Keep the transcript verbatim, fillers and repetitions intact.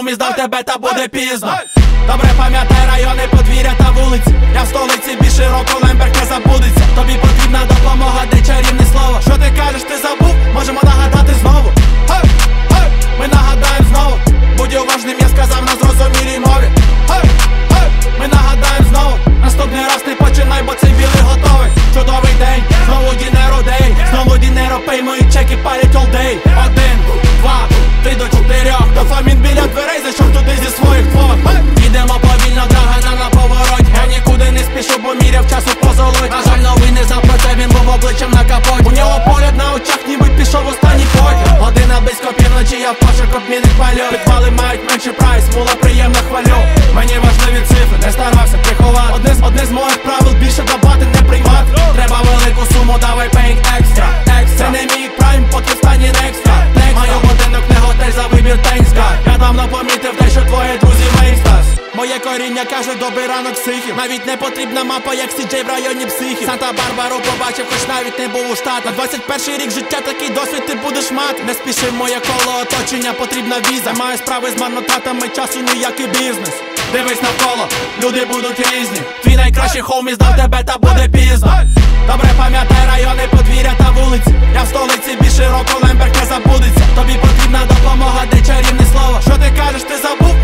хомі, здав тебе, та буде пізно. Добре пам'ятай райони, подвір'я та вулиці. Я в столиці більш широко, Лемберг не забудеться. Тобі потрібна допомога, де чарівне слово. Що ти кажеш, ти забув? Можемо нагадати знову. Хей, хей, ми нагадаємо знову. Будь уважним, я сказав на зрозумілій мові. Хей, хей, ми нагадаємо знову. Наступний раз не починай, бо цей білий готовий. Чудовий день, знову Дінеро дей. Знову Дінеро пей, мої чеки палять all day. Один, два, три до чотирьох. Дофамін біля дверей, зайшов туди зі своїх двох. Йдемо повільно, драгана на повороті. Я нікуди не спішу, бо міряв часу позолоть. На жаль, новий не знав про це, він був обличчям на капоті. У нього погляд на очах, ніби пішов останній потяг. Година близько півночі, я в пошук обмінних пальок. Підвали мають менший прайс, мула приємно хвалю. Мені важливі цифри, не старався приховати. Одне з, одне з моїх правил, більше давати не приймати. Треба велику суму, давай paying extra. Це не мій прайм, поки в стані екстра. Маю будинок, не готель, за вибір thanks God. Я давно помітив те, що твої друзі мейстас. Моє коріння каже, добрий ранок психів. Навіть не потрібна мапа, як Сі Джей в районі психів. Санта-Барбару побачив, хоч навіть не був у Штатах. двадцять перший рік життя, такий досвід ти будеш мати. Не спіши, моє коло оточення, потрібна віза. Маю справи з марнотратами часу, ніякий бізнес. Дивись навколо, люди будуть різні. Твій найкращий хомі, здав тебе, та буде пізно. Добре пам'ятай райони, подвір'я та вулиці. Я в столиці більш широко, Лемберг не забудеться. Тобі потрібна допомога, де чарівне слово. Що ти кажеш, ти забув?